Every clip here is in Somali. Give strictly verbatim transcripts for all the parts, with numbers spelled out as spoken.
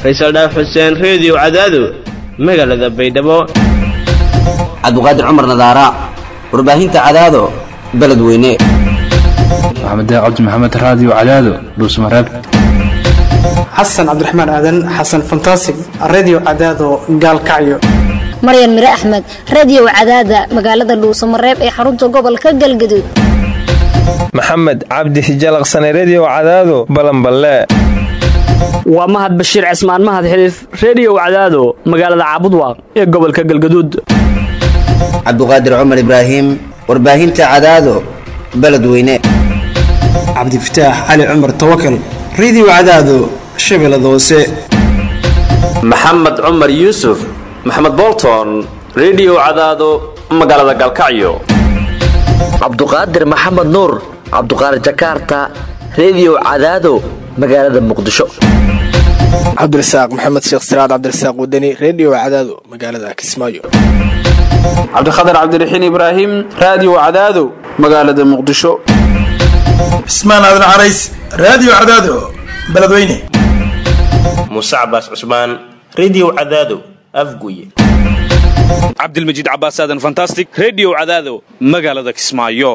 Faysal Dhaaf Xuseen Radio Cadaado magaalada Baydhabo. Cabduqaadir Cumar Nadaara warbaahinta Cadaado beledweyne. Maxamed Cabdi Maxamed Radio Cadaado Dhuusmareeb. Xasan Cabdiraxmaan Aadan Xasan Fantastic Radio Cadaado Gaalkacyo. Maryan Mire Axmed Radio Cadaada magaalada Dhuusmareeb ee xarunta gobolka Galgaduud. Maxamed Cabdi Hijalaqsane Radio Cadaado Balanballe. waa Mahad Bashiir Cismaan Mahad Xiliif Radio Cadaado magaalada Caabudwaaq ee gobolka Galgaduud. Cabduqaadir Cumar Ibraahim warbaahinta Cadaado beledweyne. Cabdi Fataax Ali Cumar Tawakkal Radio Cadaado Shabeellada Hoose. Maxamed Cumar Yuusuf Maxamed Bolton Radio Cadaado magaalada Galkacyo. Cabduqaadir Maxamed Nuur Cabduqaadir Jakarta Radio Cadaado magaalada Muqdisho. Cabdirasaaq Maxamed Sheekh Siraad Cabdirasaaq Wadani Radio Cadaado magaalada Kismaayo. Cabdikhadir Cabdiraxiin Ibraahim Radio Cadaado magaalada Muqdisho. Ismaan Aadan Carays Radio Cadaado beledweyne. Musa Abbas Usman Radio Cadaado Afguye. Cabdilmajiid Cabbaas Aadan Fantastic Radio Cadaado magaalada Kismaayo.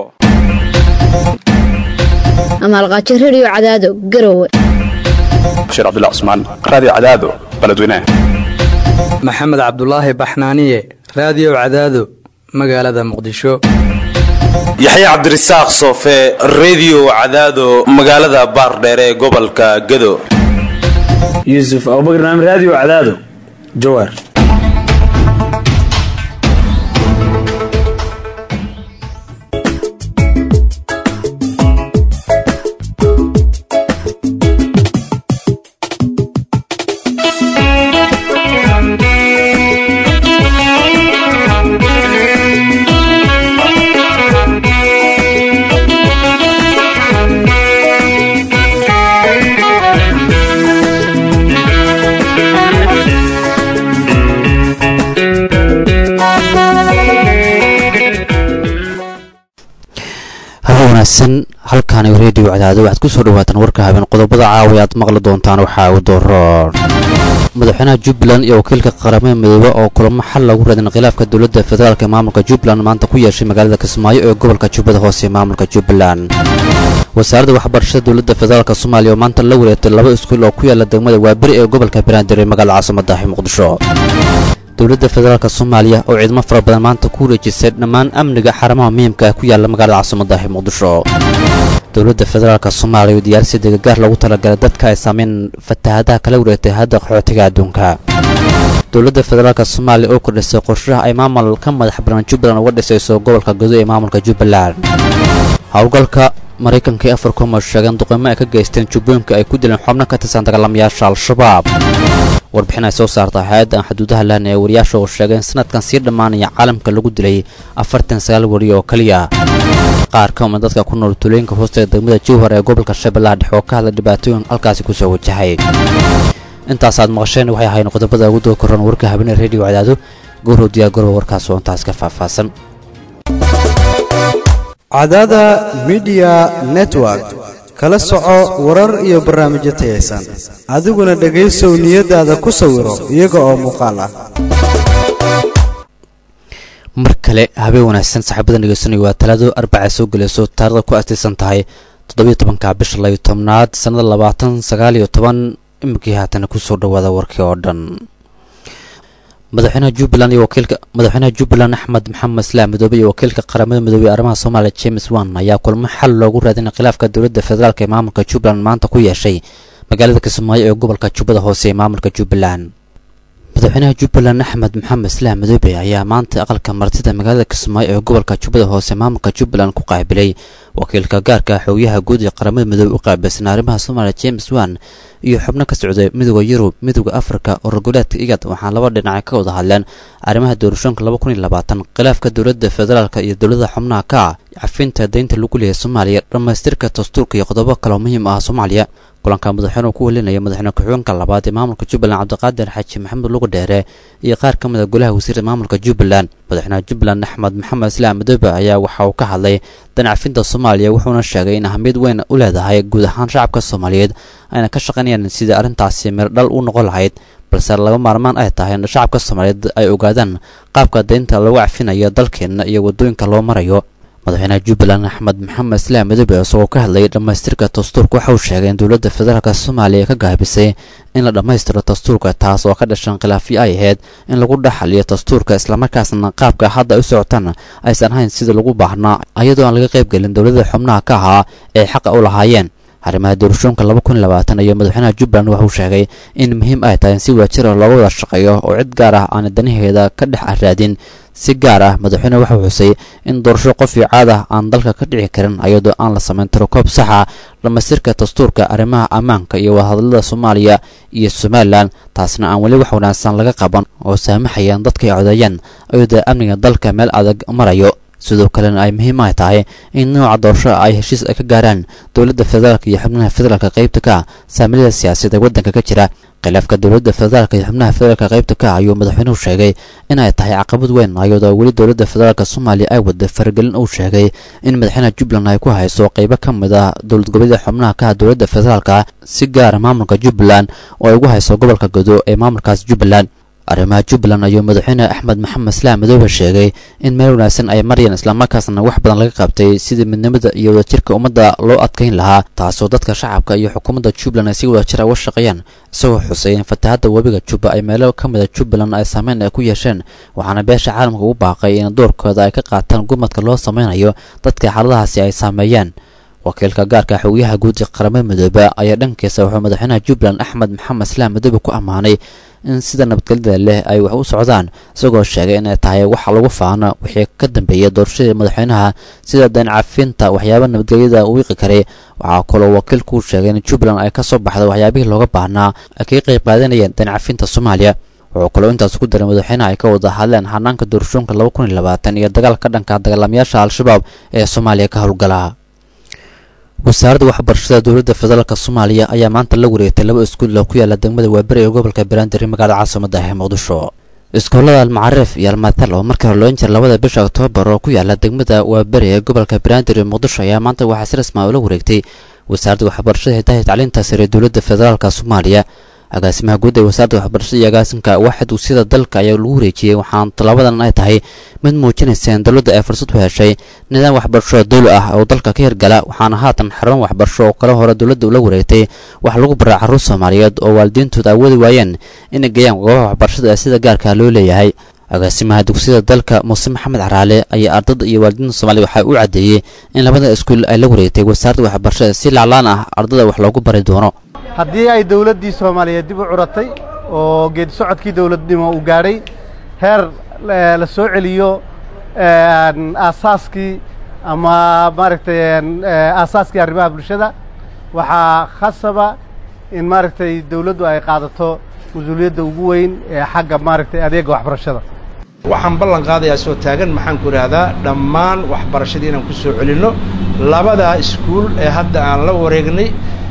Amal Qaaji Radio Cadaado Garowe. Sheekh Abdullah Usman Radio Cadaado beledweyne. Maxamed Cabdullaahi Baxnaaniye Radio Cadaado magaalada Muqdisho. Yaxya Cabdirasaaq Soofe Radio Cadaado magaalada Baardheere ee gobolka Gado. Yusuf Abubakar Radio Cadaado Jowhar. halkaan Radio Cadaado waxaad ku soo dhawaataan warka habeen qodobada caawa aad maqli doontaan waxa uu dooroon madaxweynaha Jubbaland iyo wakiilka qaramada midowga oo kulamo xal lagu raadin khilaafka dawladda federaalka maamulka Jubbaland maanta ku yeeshay magaalada Kismaayo ee gobolka Jubbada Hoose maamulka Jubbaland. wasaaradda waxbarashada dawladda federaalka Soomaaliya maanta la wareegtay laba iskuul oo ku yaala degmada Waaberi ee gobolka Banaadir ee magaalada caasimadda Muqdisho. dawladda federaalka Soomaaliya oo ciidamo fara badan maanta ku wareejisay dhammaan amniga xarumaha muhiimka ah ku yaala magaalada caasimadda Muqdisho. dawladda federaalka Soomaaliya oo diyaarsay deegaar lagu talagalay dadka ay saameyn fatahaadaha kala wareegtay hadda qaxootiga adduunka. dawladda federaalka Soomaaliya oo kordhisay qorshaha ay maamul ka madax bannaan Jubbaland uga dhisayso gobolka Gado ee maamulka Jubbaland. hawlgalka Mareykanka ee Africom oo sheegan duqeymo ay ka geysteen Jubbooyinka ay ku dileen xubno ka tirsan dagaalamayaasha Al-Shabaab. warbixin ay soo saartay hay'adda xuduudaha lahayn ee wariyaasha oo sheegeen sanadkan sii dhamaanaya caalamka lagu dilay afartan iyo sagaal wariyo oo kaliya. qaar ka mid dadka ku nool tuulooyinka hoosta degmada Jowhar ee gobolka Shabeellaha Dhexe oo ka hadlay dhibaatooyin halkaasi ku soo wajahay. intaas aad maqasheen waxay ahayn qodobada ugu doo koran warka habeen Radio Cadaado goor diyaar garow warkaas oo intaas ka faahfaahsan. Cadaada Media Network kala soco warar iyo barnaamijyo tayeysan adiguna dhageysow niyadaada ku sawiro iyaga oo muuqaal ah. mar kale habeen wanaagsan saaxiibada dhageysanaya waa talaado arbaca soo galayso taariikhda ku aasaysan tahay toddoba iyo tobanka bisha laba iyo tobnaad sanada labaatan sagaal iyo toban imikii haatan ku soo dhawaada warkii oo dhan. madaxweynaha Jubbaland iyo wakiilka madaxweynaha Jubbaland Axmed Maxamed Islaam Madoobe iyo wakiilka qaramada midowga ee arrimaha Soomaaliya James Wan ayaa kulmo xal loogu raadinay khilaafka dawladda federaalka ee maamulka Jubbaland maanta ku yeeshay magaalada Kismaayo ee gobolka Jubbada Hoose ee maamulka Jubbaland. madaxweynaha Jubbaland Axmed Maxamed Islaam Madoobe ayaa maanta aqalka martida magaalada Kismaayo ee gobolka Jubbada Hoose maamulka Jubbaland ku qaabilay wakiilka gaarka xogyaha guud ee qaramada midowga u qaabilsan arrimaha Soomaaliya James Wan iyo xubno ka socday midowga Yurub midowga Afrika oo goboleedka igad waxaan laba dhinac ka wada hadleen arrimaha doorashooyinka laba kun iyo labaatan khilaafka dawladda federaalka iyo dawladda xubnaha ka cafinta deynta lagu leeyahay Soomaaliya dhamaystirka dastuurka iyo qodobo kale oo muhiim ah Soomaaliya. kulanka madaxweynuhu ku welinaya madaxweyne ku-xigeenka labaad ee maamulka Jubbaland Cabdiqaadir Xaaji Maxamed Lugu Dheere iyo qaar ka mid ah golaha wasiirada maamulka Jubbaland madaxweynaha jubbaland axmed maxamed islaam madoobe ayaa waxa uu ka hadlay danacfinta soomaaliya wuxuuna sheegay in ahamiyad weyn u leedahay guud ahaan shacabka soomaaliyeed ayna ka shaqaynayaan sidii arrintaasi mirdhal u noqon lahayd balse laga maarmaan ay tahay in shacabka soomaaliyeed ay ogaadaan qaabka daynta lagu cafinayo dalkeenna iyo waddooyinka loo marayo madaxweynaha jubbaland axmed maxamed islaam madoobe isagoo ka hadlayay dhammaystirka dastuurka waxa uu sheegay in dowladda federaalka soomaaliya ka gaabisay in la dhammaystiro dastuurka taas oo ka dhashan khilaafyo ay ahayd in lagu dhaxaliyo dastuurka islamarkaasna qaabka hadda u socotaan aysan ahayn sida lagu baahnaa iyadoo aan laga qaybgelin dowladda xubnaha ka ahaa ee xaqa u lahaayeen arrimaha doorashooyinka laba kun iyo labaatan iyo madaxweynaha jubbaland wuxuu sheegay in muhiim ay tahay in si wadajir ah looga wada shaqeeyo oo cid gaar ah aan danaheeda ka dhex raadin si gaar ah madaxweyne wuxuu xusay in doorasho qof iyo caad ah aan dalka ka dhici karin iyadoo aan la samayn tirokoob saxa dhammaystirka dastuurka arrimaha ammaanka iyo wadahadallada soomaaliya iyo somalilan taasna aan weli wax wanaagsan laga qaban oo saamaxayaan dadka ay codeeyaan iyadoo amniga dalka meel adag marayo sidoo kalena ay muhiim ay tahay in nooca doorasho ay heshiis ay ka gaaraan dowladda federaalka iyo xubnaha federaalka qaybta ka saamilada siyaasadda ee waddanka ka jira khilaafka dowladda federaalka iyo xubnaha federaalka qaybta ka ayuu madaxweynuhu sheegay in ay tahay caqabad weyn iyadoo weli dowladda federaalka soomaaliya ay wada faragelin uu sheegay in madaxweynaha jubbaland ay ku hayso qaybo ka mid ah dowlad goboleedyada xubnaha ka dowladda federaalka si gaara maamulka jubbaland oo ay ugu hayso gobolka godo ee maamulkaas jubbaland arrimaha jubbaland ayuu madaxweyne axmed maxamed islaam madoobe sheegay in meel wanaagsan ay marayaan islamarkaasna wax badan laga qabtay sidii midnimada iyo wadajirka ummadda loo adkayn lahaa taasoo dadka shacabka iyo xukuumadda jubbaland ay si wadajira uga shaqeeyaan isagoo xusay in fatahaadda webiga jubba ay meelo ka mid a jubbaland ay saameyn ay ku yeesheen waxaana beesha caalamka ugu baaqay in doorkooda ay ka qaataan gurmadka loo sameynayo dadka xaaladahaasi ay saameeyaan wakiilka gaarka xogayaha guud ee qaramada midoobe ayaa dhankiisa wuxuu madaxweynaha jubbaland axmed maxamed islaam madoobe ku ammaanay in sida nabadgelyada leh ay wax u socdaan isagoo sheegay inay tahay waxa lagu faano wixii ka dambeeyay doorashadii madaxweynaha sida dayn cafinta waxyaaba nabadgelyada u wiiqi karay waxaa kaloo wakiilku sheegay in jubbaland ay ka soo baxday waxyaabihii looga baahnaa ay kaga qayb qaadanayeen dayn cafinta soomaaliya wuxuu kaloo intaas ku daray madaxweynaha ay ka wada hadleen hanaanka doorashooyinka laba kun iyo labaatan iyo dagaalka dhanka dagaalamayaasha al-shabaab ee soomaaliya ka howlgala wasaaradda waxbarashada dowladda federaalka soomaaliya ayaa maanta la wareegtay laba iskuul oo ku yaala degmada waaberi ee gobolka banaadir magaalada caasimada ah ee muqdisho iskoolada almacaariif iyo almatal oo markii hore loo injir labada bisha oktoobar oo ku yaala degmada waaberi ee gobolka banaadir ee muqdisho ayaa maanta waxaa si rasmi ah ula wareegtay wasaaradda waxbarashada hidaha iyo tacliinta sare ee dowladda federaalka soomaaliya agaasimaha guud ee wasaaradda waxbarashada iyo agaasimka waaxid ugsiyada dalka ayaa lagu wareejiyey waxaana tallaabadan ay tahay mid muujinaysa in dowladda ay fursad u heshay nidaam waxbarasho dowli ah oo dalka ka hirgala waxaana haatan xarun waxbarasho oo kale hore dowladda ula wareegtay wax lagu baraa carruur soomaaliyeed oo waalidiintood awoodi waayeen inay geeyaan goobaha waxbarashada ee sida gaarka loo leeyahay agaasimaha dugsiyada dalka muuse maxamed caraale ayaa ardada iyo waalidiinta soomaaliya waxaa u caddeeyey in labada iskuul ay la wareegtay wasaaradda waxbarashada si laclaan ah ardada wax loogu bari doono haddii ay dawladdii soomaaliyeed dib u curatay oo geedi socodkii dawladnimo uu gaadhay heer la soo celiyo aasaaskii ama maaragtay aasaaskii arrimaha bulshada waxaa khasaba in maaragtay dawladdu ay qaadato mas-uuliyadda ugu weyn ee xagga maaragtay adeegga waxbarashada waxaan ballan qaadayaa soo taagan maxaan ku idhaahdaa dhammaan waxbarashadii inaan ku soo celinno labada iskuul ee hadda aan la wareegnay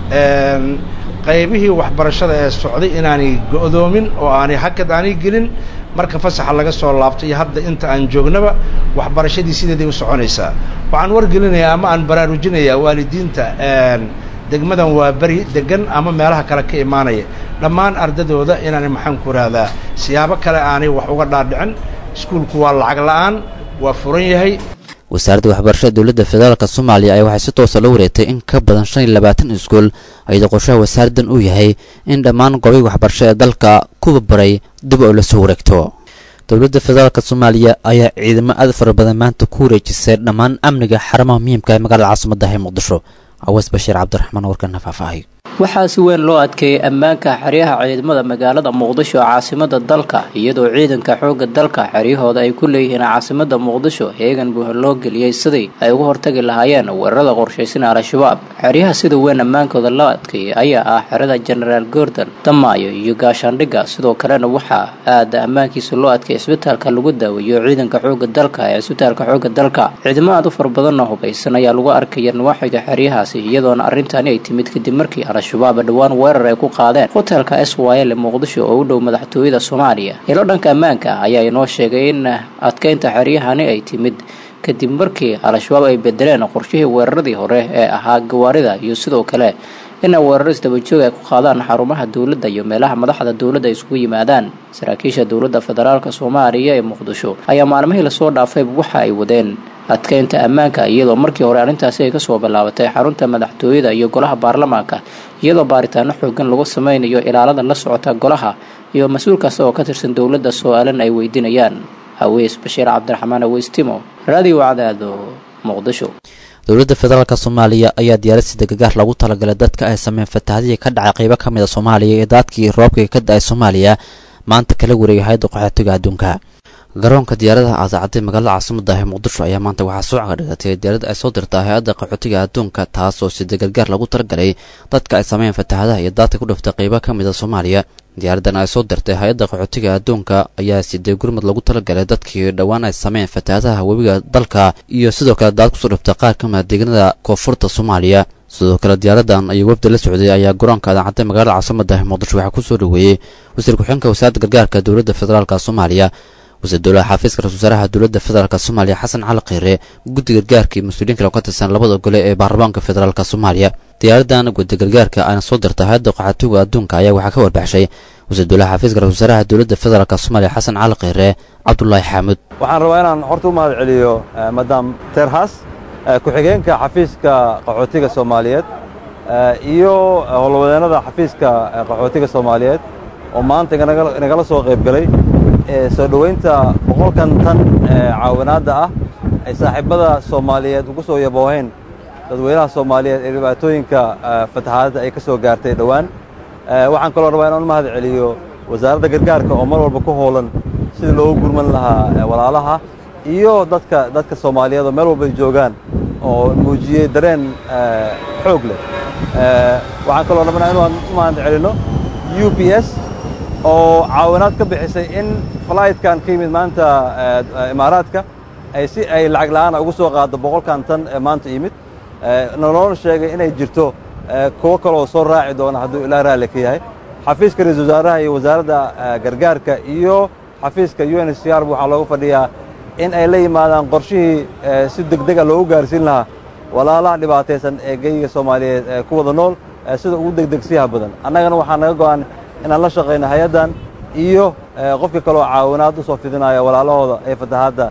qaybihii waxbarashada ee socday inaanay go'doomin oo aanay hakad aanay gelin marka fasaxa laga soo laabto iyo hadda inta aan joognaba waxbarashadii sideeday u soconaysaa waxaan wargelinayaa ama aan baraarujinayaa waalidiinta degmadan waa beri degan ama meelaha kale ka imaanaya dhammaan ardadooda inaanay maxaan ku idhaahdaa siyaabo kale aanay wax uga dhaadhicin iskuulku waa lacag la'aan waa furan yahay wasaaradda waxbarashada dowladda federaalka soomaaliya ayaa waxay si toosa la wareegtay in ka badan shan iyo labaatan iskuul iyadoo qorshaha wasaaraddan uu yahay in dhammaan goobahi waxbarasho ee dalka kuwa baray dib oo la soo wareegto dowladda federaalka soomaaliya ayaa ciidamo aad fara badan maanta ku wareejisay dhammaan amniga xarumaha muhiimka ee magaalada caasimadda ee muqdisho awas bashiir cabdiraxmaan warkana faahfaahay waxaa si weyn loo adkeeyey ammaanka xeryaha ciidamada magaalada muqdisho oo caasimada dalka iyadoo ciidanka xoogga dalka xeryahooda ay ku leeyihiin caasimada muqdisho heegan buuxa loo geliyey sidii ay uga hortagi lahaayeen weerarada qorshaysan al-shabaab xeryaha sida weyn ammaankooda loo adkeeyey ayaa ah xerada genaraal gordon damaayo iyo gaashaandhigga sidoo kalena waxaa aada ammaankiisa loo adkeeyey isbitaalka lagu daaweeyo ciidanka xoogga dalka ee isbitaalka xoogga dalka ciidamo aad u fara badanoo hubaysan ayaa lagu arkaya nawaaxiga xeryahaasi iyadoona arrintani ay timid kadib markii al-shabaab dhowaan weerar ay ku qaadeen hotelka s y l muqdisho oo u dhow madaxtooyada soomaaliya. ilo dhanka ammaanka ayaa inoo sheegay in adkeynta xeryahani ay timid kadib markii al-shabaab ay bedeleen qorshihii weeraradii hore ee ahaa gawaarida iyo sidoo kale in weeraro isdabajoog ay ku qaadaan xarumaha dowladda iyo meelaha madaxda dowladda ay isugu yimaadaan. saraakiisha dowladda federaalka soomaaliya ee muqdisho ayaa maalmihii lasoo dhaafay waxa ay wadeen adkeynta ammaanka iyadoo markii hore arrintaasi ay kasoo bilaabatay xarunta madaxtooyada iyo golaha baarlamaanka iyadoo baaritaano xoogan lagu sameynayo ilaalada la socota golaha iyo mas-uul kasta oo ka tirsan dowladda su-aalan ay weydiinayaan. haweys bashiir cabdiraxmaan haweystimo radio cadaado muqdisho. dowladda federaalk soomaaliya ayaa diyaarad sida gargaar lagu talagalay dadka ay sameyn fatahaadihii ka dhacay qaybo ka mid a soomaaliya ee daadkii roobka ka da-ay soomaaliya maanta kala wareegay hay-adda qaxootiga adduunka. garoonka diyaaradaha aasacadday magaalada caasimada ee muqdisho ayaa maanta waxaa soo cagadhigatay diyaarad ay soo dirtaa hay-adda qaxootiga adduunka taasoo sida gargaar lagu talagalay dadka ay sameyn fatahaadaha iyo daadka ku dhiftay qaybo ka mid a soomaaliya. diyaaradan ay soo dirtay hay-adda qaxootiga adduunka ayaa sidee gurmad lagu talagalay dadkii dhowaan ay sameyn fatahaadaha webiga dalka iyo sidoo kale daad kusoo dhiftay qaar ka mid a deegaanada koonfurta soomaaliya. sidoo kale diyaaradan iyo wafdi la socday ayaa garoonka adaacadday magaalada caasimada ee muqdisho waxaa kusoo dhaweeyey wasiir ku-xigeenka wasaaradda gargaarka dowladda federaalk soomaaliya, wasiir dowlaha xafiiska ra-iisul wasaaraha dowladda federaalk soomaaliya xasan cali kheyre, guddi gargaarka iyo mas-uuliyiin kale oo ka tirsan labada gole ee baarlamaanka federaalk soomaaliya. diyaaradan guddi gargaarka ayna soo dirtay hay-adda qaxootiga adduunka ayaa waxaa ka warbaxshay wasiir dowlaha xafiiska ra-iisul wasaaraha dowladda federaalk soomaaliya xasan cali kheyre cabdulaahi xaamud. waxaan rabaa inaan horta u mahad celiyo madam terhas ku-xigeenka xafiiska qaxootiga soomaaliyeed iyo howlwadeenada xafiiska qaxootiga soomaaliyeed oo maanta inagala soo qayb galay soo dhoweynta boqolkan tan caawinaadda ah ay saaxiibada soomaaliyeed ugu soo yabooheen dadweynaha soomaaliyeed ee dhibaatooyinka fatahaadda ay ka soo gaartay dhowaan. waxaan kaloo rabaa inaan u mahad celiyo wasaaradda gargaarka oo mar walba ku howlan sidii loogu gurman lahaa walaalaha iyo dadka dadka soomaaliyeed oo meel walba ay joogaan oo muujiyey dareen xoog leh. waxaan kaloo rabnaa inaan u mahad celino u p s oo caawinaad ka bixisay in flightkan ka yimid maanta imaaraadka ay si ay lacag la'aan ugu soo qaado boqolkan tan ee maanta yimid. noloona sheegay inay jirto kuwo kaloo soo raaci doona hadduu ilaa raalli ka yahay. xafiiska ra-iisul wasaaraha iyo wasaaradda gargaarka iyo xafiiska u n h c r waxaa looga fadhiyaa in ay la yimaadaan qorshihii si degdega loogu gaarsiin lahaa walaalaha dhibaataysan ee geyiga soomaaliyeed ee ku wada nool sida ugu degdegsiyaha badan. annagana waxaa naga go'an inaan la shaqayno hay-addan iyo qofka kaloo caawinaad u soo fidinaya walaalahooda ee fatahaadda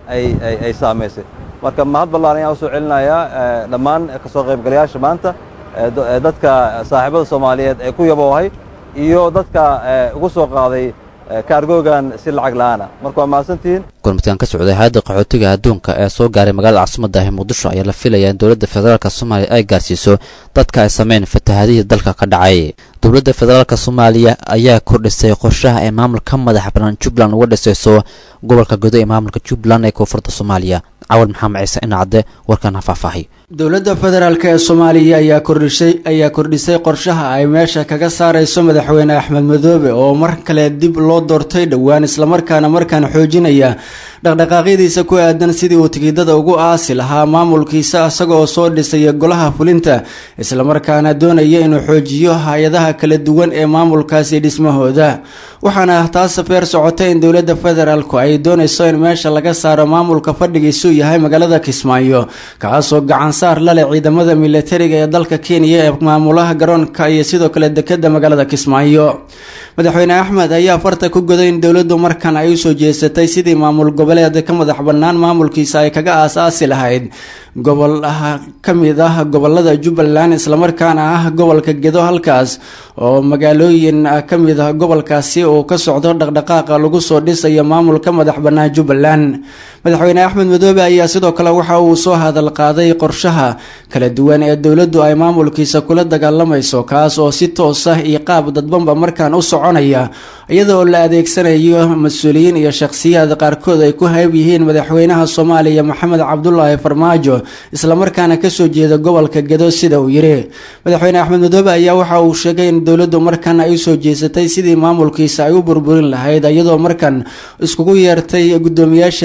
ay saamaysay. marka mahad ballaan ayaan u soo celinayaa dhammaan ka soo qaybgalayaasha maanta dadka saaxiibada soomaaliyeed ee ku yaboohay iyo dadka ugu soo qaaday kaargoogan si lacag la'aana. marka waa mahadsantihiin. gurmadkan ka socday hay-adda qaxootiga adduunka ee soo gaaray magaalada caasimada ee muqdisho ayaa la filayaa in dowladda federaalk soomaaliya ay gaarsiiso dadka ay sameyn fatahaadihii dalka ka dhacay. dowladda federaalk soomaaliya ayaa kordhisay qorshaha ay maamulka madaxa bannaan jubbaland uga dhisayso gobolka godo ee maamulka jubbaland ee koonfurta soomaaliya. cawad maxamed ciise inacadde warkan ha faahfaahay. dowladda federaalk ee soomaaliya ayaa kordhisay ayaa kordhisay qorshaha ay meesha kaga saarayso madaxweyne axmed madoobe oo mar kale dib loo doortay dhowaan islamarkaana markaan xoojinaya dhaqdhaqaaqyadiisa ku aadan sidii uu tigidada ugu aasi lahaa maamulkiisa isagoo soo dhisaya golaha fulinta islamarkaana doonaya inuu xoojiyo hay-adaha kala duwan ee maamulkaasi dhismahooda. waxaana taas feer socotay in dowladda federaalku ay doonayso in meesha laga saaro maamulka fadhigiisu yahay magaalada kismaayo kaasoo gacan saar la leh ciidamada militariga ee dalka Kenya ee maamulaha garoonka iyo sidoo kale dekedda magaalada Kismaayo. madaxweyne Axmed ayaa farta ku goday in dowladdu markan ay u soo jeesatay sidii maamul goboleed ka madax bannaan maamulkiisa ay kaga aasaasi lahayd gobol ka mid ah gobolada Jubbaland islamarkaana ah gobolka Gedo halkaas oo magaalooyin ka mid ah gobolkaasi oo ka socdo dhaqdhaqaaqa lagu soo dhisayo maamulka madax bannaan Jubbaland. madaxweyne Axmed Madoobe ayaa sidoo kale waxa uu soo hadal qaaday qorshaha kala duwan ee dowladdu ay maamulkiisa kula dagaalamayso kaas oo si toos ah iyo qaab dadbanba markaan u soconaya iyadoo la adeegsanayo mas'uuliyiin iyo shakhsiyaad qaarkood ay ku hayb yihiin madaxweynaha Soomaaliya Maxamed Cabdullaahi Farmaajo isla markaana ka soo jeeda gobolka Gedo sida uu yiri. madaxweyne Axmed Madoobe ayaa waxa uu sheegay in dowladdu markan ay soo jeesatay sidii maamulkiisa ay u burburin lahayd iyadoo markan iskugu yeertay gudoomiyaasha degmooyinka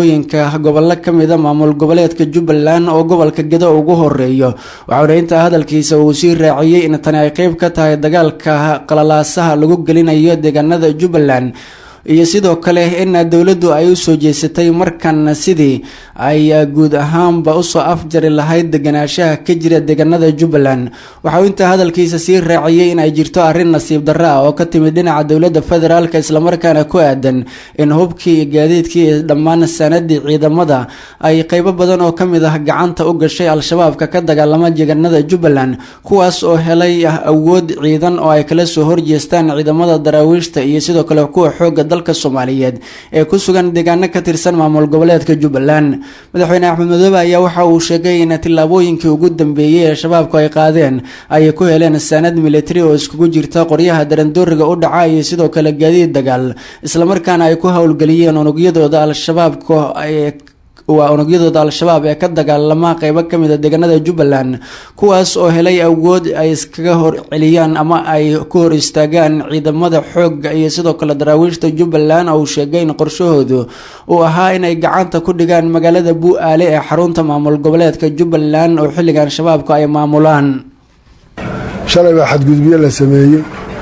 degmooyinka gobollo ka mida maamul goboleedka jubbaland oo gobolka gedo ugu horeeyo waxauna intaa hadalkiisa uu sii raaciyey in tani ay qeyb ka tahay dagaalka qalalaasaha lagu gelinayo deegaanada jubbaland iyo sidoo kale in dowladdu ay u soo jeesatay markan sidii ay guud ahaanba usoo afjari lahayd deganaanshaha ka jira deegaanada jubbaland waxa uu intaa hadalkiisa sii raaciyey in ay jirto arrin nasiib darro ah oo ka timid dhinaca dowladda federaalka islamarkaana ku aadan in hubkii iyo gaadiidkii iyo dhammaan sanadii ciidamada ay qeybo badan oo ka mid ah gacanta u gashay al-shabaabka ka dagaalama deegaanada jubbaland kuwaas oo helay awood ciidan oo ay kala soo horjeestaan ciidamada daraawiishta iyo sidoo kale kuwa xooga dalka Soomaaliyeed ee ku sugan deegaano ka tirsan maamul goboleedka Jubbaland madaxweyne Axmed Madoobe ayaa waxa uu sheegay in tillaabooyinkii ugu dambeeyay ee shabaabku ay qaadeen ay ku heleen sanad military oo iskugu jirta qoryaha darandooriga u dhacay iyo sidoo kale gaadiid dagaal isla markaana ay ku hawlgeliyeen unugyadooda al-shabaabku ay waa unugyadooda al-shabaab ee ka dagaalama qeybo ka mid ah deegaanada Jubbaland kuwaas oo helay awood ay iskaga hor celiyaan ama ay ku hor istaagaan ciidamada xoogga iyo sidoo kale daraawiishta Jubbaland oo sheegay in qorshahoodu uu ahaa inay gacanta ku dhigaan magaalada Bu'aale ee xarunta maamul goboleedka Jubbaland oo xilligan shabaabku ay maamulaan shalay baa xadgudubyo la sameeyay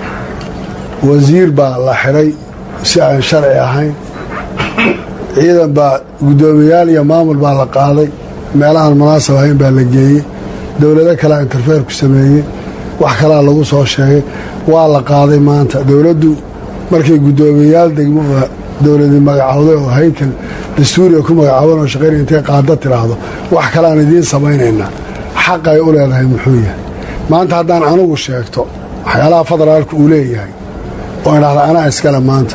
wasiir baa la xiray si aan sharci ahayn ciidan baa guddoomiyaal iyo maamul baa la qaaday meelahaan munaasab ahayn baa la geeyey dowlado kalea interfeer ku sameeyey wax kalaa lagu soo sheegay waa la qaaday maanta dowladdu markay guddoomiyayaal degmo oo dowladi magacowday oo haykal dastuuriga ku magacaaban oo shaqayn intay qaada tiraahdo wax kaleaan idiin samaynaynaa xaq ay u leedahay muxuu yahay maanta haddaan anugu sheegto waxyaalaha federaalku uu leeyahay oo idhaahda anaa iskale maanta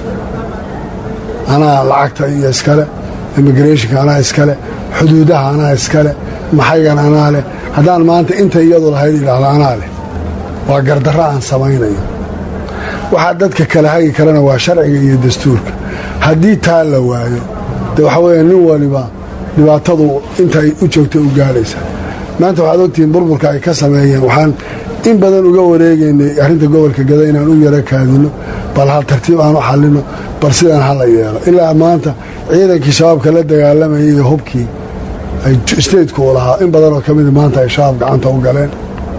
anaa lacagta iyo iskale immigrationka anaa iskale xuduudaha anaa iskale maxaygan anaa leh haddaan maanta inta iyadu lahayd idhaahdo anaa leh waa gardarro aan samaynayo waxaa dadka kale hagi kalena waa sharciga iyo dastuurka haddii taa la waayo de waxa weeye nin waliba dhibaatadu intay u joogtay u gaadhaysa maanta waxaad ogtihiin burburka ay ka sameeyeen waxaan in badan uga wareegaynay arrinta gobolka gada inaan u yaro kaadino bal hal tartiib aan u xallino bal sidaan hala yeelo ilaa maanta ciidankii shabaabka la dagaalamayay iyo hubkii ay stateku u lahaa in badanoo ka mida maanta ay shabaab gacanta u galeen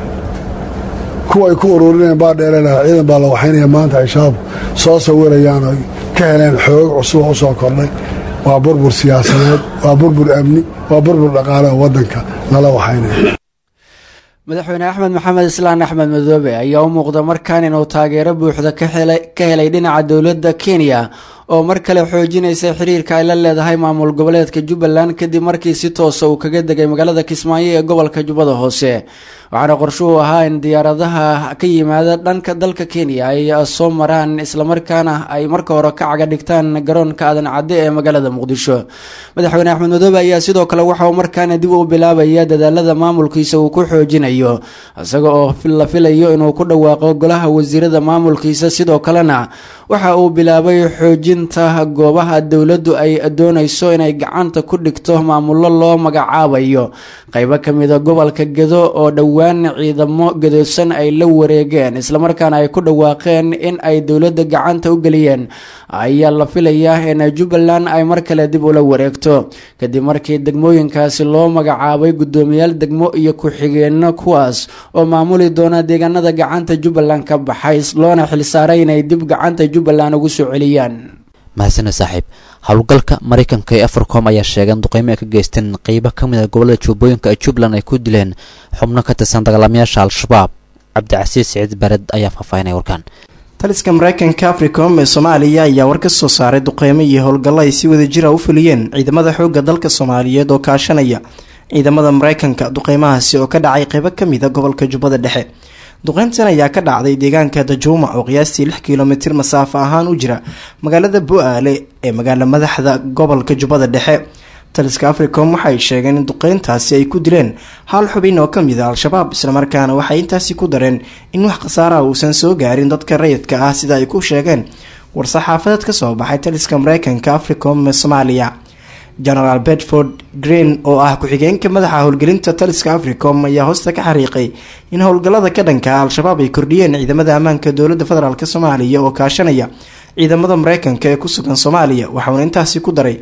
kuwa ay ku ururinayeen baa dheereenaa ciidan baa la waxaynaya maanta ay shabaabku soo sawirayaan oo ka heleen xoog cusub oo u soo kordhay waa burbur siyaasadeed waa burbur amni waa burbur dhaqaale oo waddanka lala waxaynaya madaxweyne axmed maxamed islaan axmed madoobe ayaa u muuqda markaan inuu taageero buuxda ka helay dhinaca dowladda Kenya oo mar kale xoojinaysa xiriirka ay la leedahay maamul goboleedka Jubbaland kadib markii si toos ah uu kaga degay magaalada Kismaayo ee gobolka Jubbada Hoose waxaana qorshuhu ahaa in diyaaradaha ka yimaada dhanka dalka Kenya ay soo maraan isla markaana ay marka hore ka caga dhigtaan garoonka Aadan Cadde ee magaalada Muqdisho madaxweyne Axmed Madoobe ayaa sidoo kale waxa uu markaan dib u bilaabaya dadaalada maamulkiisa uu ku xoojinayo isaga oo la filayo inuu ku dhawaaqo golaha wasiirada maamulkiisa sidoo kalena waxa uu bilaabay xoojinta goobaha dowladdu ay doonayso inay gacanta ku dhigto maamullo loo magacaabayo qaybo ka mid ah gobolka Gedo oo dhawaan ciidamo gadoosan ay la wareegeen isla markaana ay ku dhawaaqeen in ay dowladda gacanta u galiyeen ayaa la filayaa in Jubbaland ay mar kale dib ula wareegto kadib markii degmooyinkaasi loo magacaabay guddoomiyaal degmo iyo ku-xigeenno kuwaas oo maamuli doona deegaanada gacanta Jubbaland ka baxay loona xilsaaray inay dib gacanta Jubbaland ugu soo celiyaan mahadsanid saaxiib howlgalka Mareykanka ee Africom ayaa sheegay in duqeymo ay ka geysteen qaybo ka mid ah gobolada Jubbooyinka ee Jubbaland ay ku dileen xubno ka tirsan dagaalamayaasha al-shabaab Cabdicasiis Saciid Bared ayaa faahfaahinay warkan taliska Mareykanka Africom ee Soomaaliya ayaa war ka soo saaray duqeymo iyo howlgallo ay si wada jir ah u fuliyeen ciidamada xoogga dalka Soomaaliyeed oo kaashanaya ciidamada Mareykanka duqeymahaasi oo ka dhacay qaybo ka mid ah gobolka Jubbada Dhexe duqeyntan ayaa ka dhacday deegaanka Dajuuma oo qiyaastii lix kiiloomitir masaafo ahaan u jira magaalada Bu'aale ee magaala madaxda gobolka Jubbada Dhexe taliska Africom waxay sheegeen in duqeyntaasi ay ku dileen hal xubin oo ka mid ah al-shabaab isla markaana waxay intaasi ku dareen in wax khasaare ah uusan soo gaarin dadka rayidka ah sida ay ku sheegeen war saxaafadeed ka soo baxay taliska Mareykanka Africom ee Soomaaliya General Bedford Green oo ah ku-xigeenka madaxa howlgelinta taliska Africom ayaa hoosta ka xariiqay in howlgallada ka dhanka ah al-shabaab ay kordhiyeen ciidamada ammaanka dowladda federaalk Soomaaliya oo kaashanaya ciidamada Mareykanka ee ku sugan Soomaaliya waxaana intaasi ku daray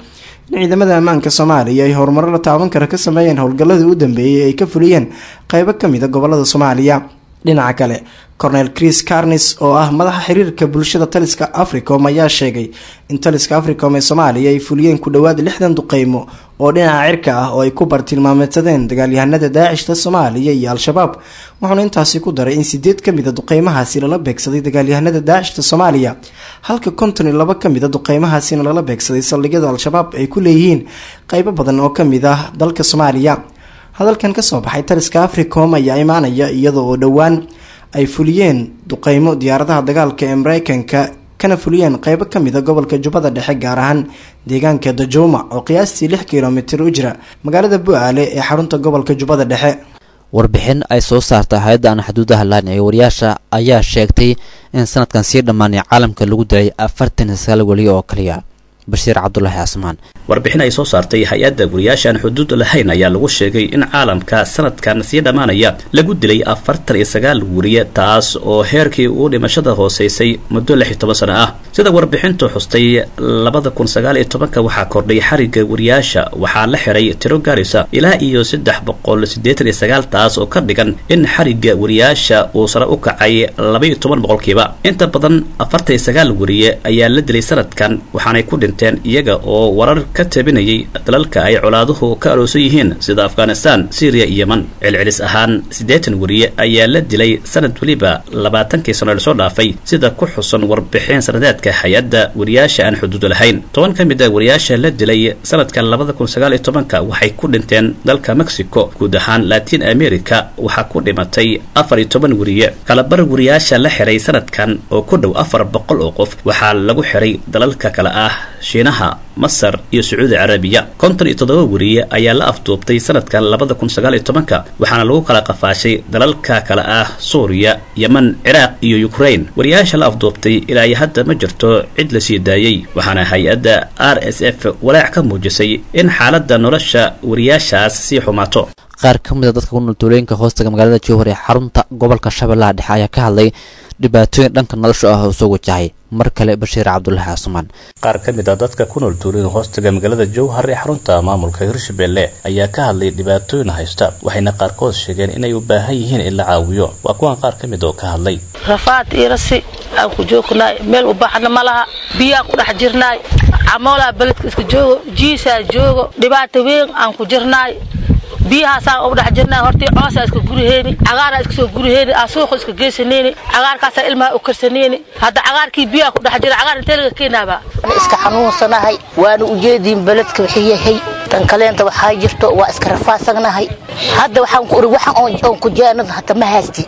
in ciidamada ammaanka soomaaliya ay horumaro la taaban kara ka sameeyeen howlgalladii u dambeeyey ay ka fuliyeen qeybo ka mid a gobolada soomaaliya. dhinaca kale cornel chris carnis oo ah madaxa xiriirka bulshada taliska africom ayaa sheegay in taliska africom ee soomaaliya ay fuliyeen ku dhowaad lixdan duqeymo oo dhinaca cirka ah oo ay ku bartilmaameedsadeen dagaalyahanada daacishta soomaaliya iyo al-shabaab. wuxuuna intaasi ku daray in sideed ka mid a duqeymahaasi lala beegsaday dagaalyahanada daacishta soomaaliya halka konton iyo laba ka mid a duqeymahaasina lala beegsaday saldhigyada al-shabaab ay ku leeyihiin qeybo badan oo kamid ah dalka soomaaliya. hadalkan kasoo baxay taliska africom ayaa imaanaya iyadoo oo dhowaan ay fuliyeen duqeymo diyaaradaha dagaalka ee mareykanka kana fuliyeen qeybo kamid a gobolka jubbada dhexe gaar ahaan deegaanka dajouma oo qiyaastii lix kilomitir u jira magaalada bu-aale ee xarunta gobolka jubbada dhexe. warbixin ay soo saartay hay-adda aan xuduudaha lahayn ee wariyaasha ayaa sheegtay in sanadkan sii dhammaanay caalamka lagu dilay afartan iyo sagaal weli oo kaliya. bashiir cabdulaahi casmaan. warbixin ay soo saartay hay-adda guriyaasha aan xuduud lahayn ayaa lagu sheegay in caalamka sanadkan sii dhammaanaya lagu dilay afartan iyo sagaal wariye, taas oo heerkii uu dhimashada hooseysay muddo lix iyo toban sano ah. sida warbixintu xustay labada kun sagaal iyo tobanka waxaa kordhay xariga wariyaasha, waxaa la xiray tiro gaaraysa ilaa iyo saddex boqol siddeetan iyo sagaal, taas oo ka dhigan in xariga wariyaasha uu sare u kacay laba iyo toban boqolkiiba. inta badan afartan iyo sagaal wariye ayaa la dilay sanadkan, waxaanay ku dhinteen iyaga oo warar ka tabinayay dalalka ay colaaduhu ka aroosan yihiin sida afghanistan, syria iyo yeman. celcelis ahaan siddeetan wariye ayaa la dilay sanad weliba labaatankii sano lasoo dhaafay, sida ku xusan warbixin sanadeedka hay-adda wariyaasha aan xuduud lahayn. toban ka mid a wariyaasha la dilay sanadkan labada kun sagaal iyo tobanka waxay ku dhinteen dalka mexico. guud ahaan latin america waxaa ku dhimatay afar iyo toban wariye. kalabar wariyaasha la xiray sanadkan oo ku dhow afar boqol oo qof waxaa lagu xiray dalalka kale ah shiinaha, masar iyo sacuudi carabiya. konton iyo toddoba wariye ayaa la afduubtay sanadkan labada kun sagaal iyo tobanka, waxaana lagu kala qafaashay dalalka kale ah suuriya, yeman, ciraaq iyo ukraine. wariyaasha la afduubtay ilaa iyo hadda ma jirto cid la sii daayey, waxaana hay-adda r s f walaac ka muujisay in xaaladda nolosha wariyaashaas sii xumaato. qaar ka mid a dadka ku nool tuulooyinka hoostaga magaalada jowhar ee xarunta gobolka shabeellaha dhexe ayaa ka hadlay dhibaatooyin dhanka nolosha ah oo soo wajahay. mar kale bashiir cabdulaahi casmaan. qaar ka mid a dadka ku nool tuulooyinka hoostaga magaalada jowhar ee xarunta maamulka hirshabelle ayaa ka hadlay dhibaatooyin haysta, waxayna qaarkood sheegeen inay u baahan yihiin in la caawiyo. waa kuwan qaar ka mid oo ka hadlay. rafaad irasi aan ku joognay, meel u baxna ma laha, biyaa ku dhex jirnay, camoolaa beledka iska joogo, jiisaa joogo, dhibaato weyn aan ku jirnay. biyahaasaan ugu dhex jirnay, hortii coosaa iska guriheeni, cagaaraa iska soo guriheeni, aan suuqa iska geysaneyni, cagaarkaasaa ilmaha u karsaneyni. hadda cagaarkii biyaha ku dhex jira, cagaar intee laga keenaaba. iska xanuunsanahay, waana ujeediin beledka wixii yahay, tan kaleenta waxaa jirto waa iska rafaasagnahay. hadda waxaan ku uri waxaan oon ku jeenad hata ma haysti.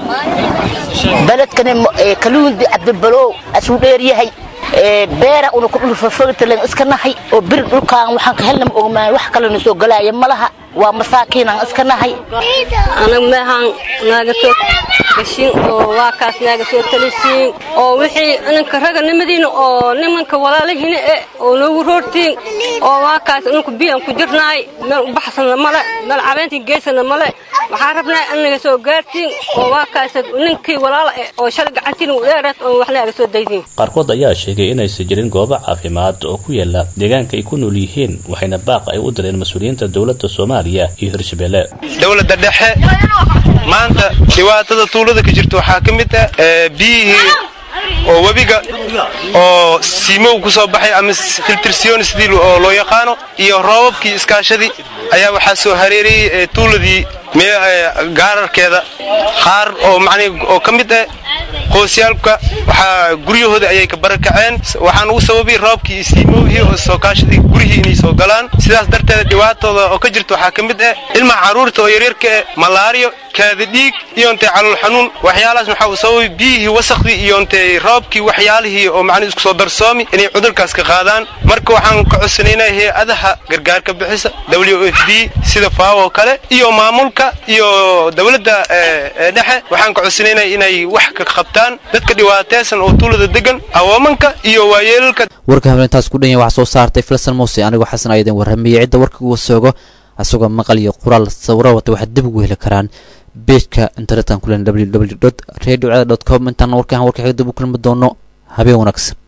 beledkani kaluundi cabdibalow asuu dheer yahay, beera una ku dhulfafagtalan iska nahay, oo bir dhulkaan waxaan ka helna ma ogmaan, wax kalena soo galaaya ma laha. waa masaakiin aan iska nahay. anaga meehaan naaga soo gashin oo waa kaas naaga soo talisiin oo wixii ninka raga nimadiina oo nimanka walaalihiina ee oo noogu roortiin oo waa kaas ninku biyan ku jirnaay, meel u baxsana male, meel cabeyntii geysana male. waxaan rabnaa inaga soo gaartiin oo waa kaas ninkii walaala oo shalay gacantiin u dheereed oo wax naaga soo daydin. qaarkood ayaa sheegay inaysan jirin goobo caafimaad oo ku yaala deegaanka ay ku nool yihiin, waxayna baaq ay u direen mas-uuliyiinta dowladda Soomaaliya iyo Hirshabelle. dowladda dhexe maanta dhibaatada tuulada ka jirto waxaa ka mid ah biyihii oo webiga oo siimow ku soo baxay ama filtration sidii oo loo yaqaano, iyo roobabkii iskaashadii ayaa waxaa soo hareerayay tuuladii gaararkeeda qaar oo macnii oo ka mid ah qoysyaalka waxaa guryahooda ayay ka barakaceen. waxaan ugu sababay roobkii siimowhii oo soo kaashadii gurihii inay soo galaan. sidaas darteed dhibaatooda oo ka jirta waxaa ka mid ah ilmaha carruurta oo yaryarka ah, malaariyo, kaadi dhiig iyo intay calool xanuun. waxyaalahaas waxaa uu sababay biyihii wasakhdii iyo intay roobkii waxyaalihii oo macnii isku soo darsoomi inay cudurkaas ka qaadaan. marka waxaan ka codsanaynaa hay-adaha gargaarka bixisa w f b sida faawo oo kale iyo maamulka iyo dowladda dhexe, waxaan ka codsanaynaa inay wax ka qabtaan dadka dhibaataysan oo tuulada degan, awoomanka iyo waayeelka. warka habeentaas ku dhan yahay waxaa soo saartay filsan muuse, anigoo xasan aydan warramiyay. cidda warka uga soogo asagoo maqal iyo qoraal sawiro wata waxaad dib ugu heli karaan beejka internetan kulen w w w dot radio cada dot com. intaan warkaan warka xiga dib u kulmi doono habeen wanaagsan.